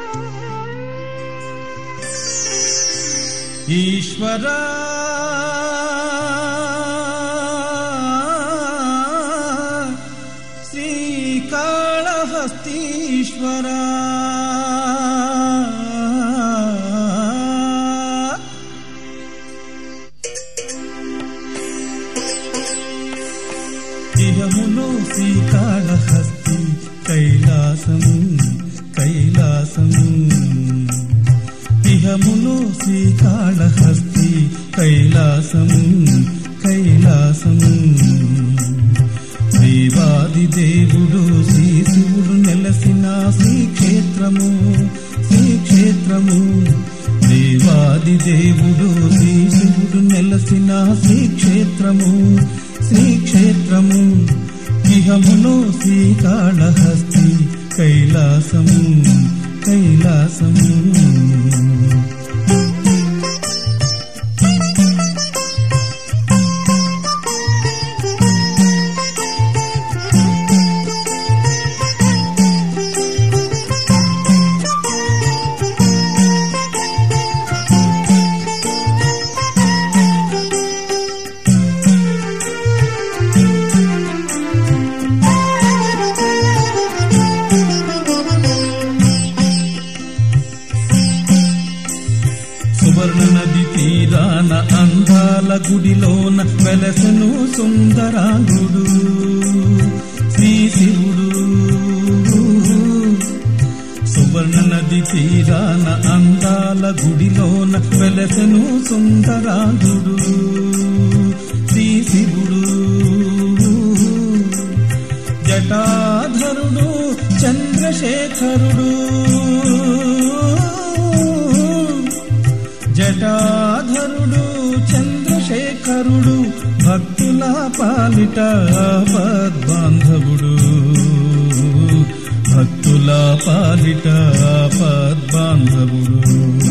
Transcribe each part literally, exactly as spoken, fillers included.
ఈశ్వరా శ్రీకాళహస్తీశ్వరా ఇహములో శ్రీకాళహస్తి కైలాసము కైలాసము ఇహములో శ్రీకాళహస్తి కైలాసము కైలాసము దేవాది దేవుడు శ్రీ శివుడు నెలసిన శ్రీక్షేత్రము శ్రీక్షేత్రము దేవాది దేవుడు శ్రీ శివుడు నెలసిన శ్రీక్షేత్రము శ్రీక్షేత్రము ఇహములో శ్రీకాళహస్తి కైలాసము కైలాసము సువర్ణ నది తీరాన అందాల గుడిలోన వెలసను సుందరాంగుడు శ్రీ శివుడు. సువర్ణ నది తీరాన అందాల గుడిలోన వెలసను సుందరాంగుడు శ్రీ శివుడు. జటాధరుడు చంద్రశేఖరుడు జటాధరుడు చంద్రశేఖరుడు భక్తుల పాలిట ఆపద్బాంధవుడు భక్తుల పాలిట ఆపద్బాంధవుడు.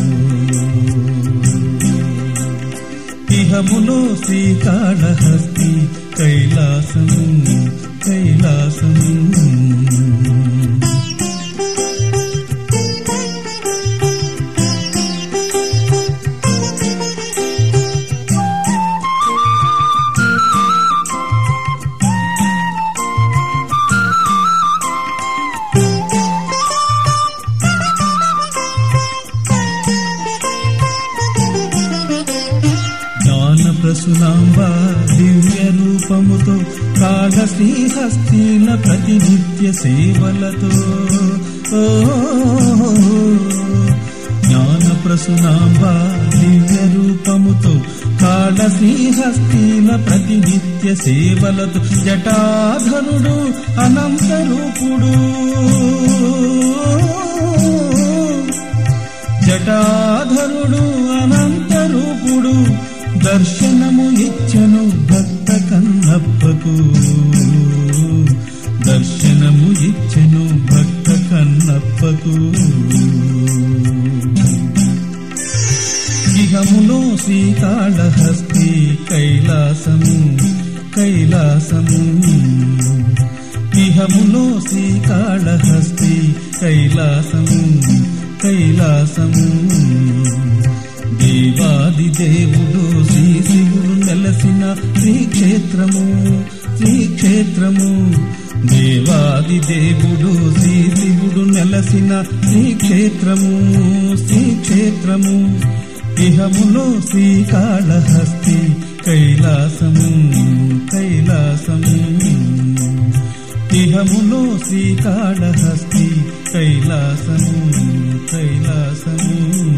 ఇహములో శ్రీకాళహస్తి కైలాసము కైలాసము. ప్రసునాంబ దివ్య రూపముతో కాళ శ్రీహస్తిన ప్రతినిత్య సేవలతో జ్ఞాన ప్రసునాంబ దివ్య రూపముతో కాళ శ్రీహస్తిన ప్రతినిత్య సేవలతో జటాధరుడు అనంత రూపుడు జటాధరుడు అనంత రూపుడు దర్శనము ఇచ్చను భక్త కన్నప్పకు దర్శనము ఇచ్చను భక్త కన్నప్పకు. ఇహములో శ్రీకాళహస్తి కైలాసము కైలాసము. ఇహములో శ్రీకాళహస్తి కైలాసము కైలాసము. దేవాది దేవుడు శ్రీ శివుడు నెలసిన శ్రీక్షేత్రము శ్రీక్షేత్రము. దేవాది దేవుడు శ్రీ శివుడు నెలసిన శ్రీక్షేత్రము శ్రీక్షేత్రము. ఇహములో శ్రీకాళహస్తి కైలాసము కైలాసము. ఇహములో శ్రీకాళహస్తి కైలాసము కైలాసము.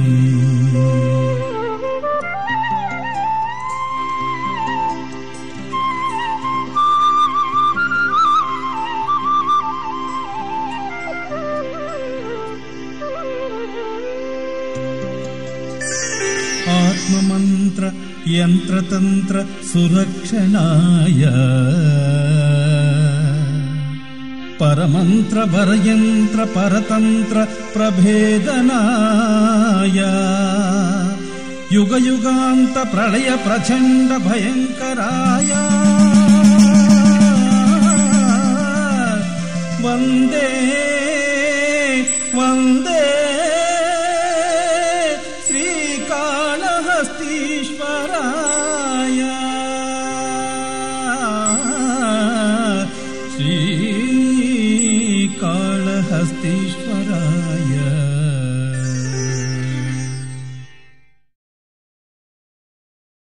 ఆత్మమంత్ర యంత్రతంత్ర సురక్షణాయ పరమంత్ర వరయంత్ర పరతంత్ర ప్రభేదనాయ యుగ యుగాంత ప్రళయ ప్రచండ భయంకరాయ వందే వందే श्रीकाळहस्तीश्वराय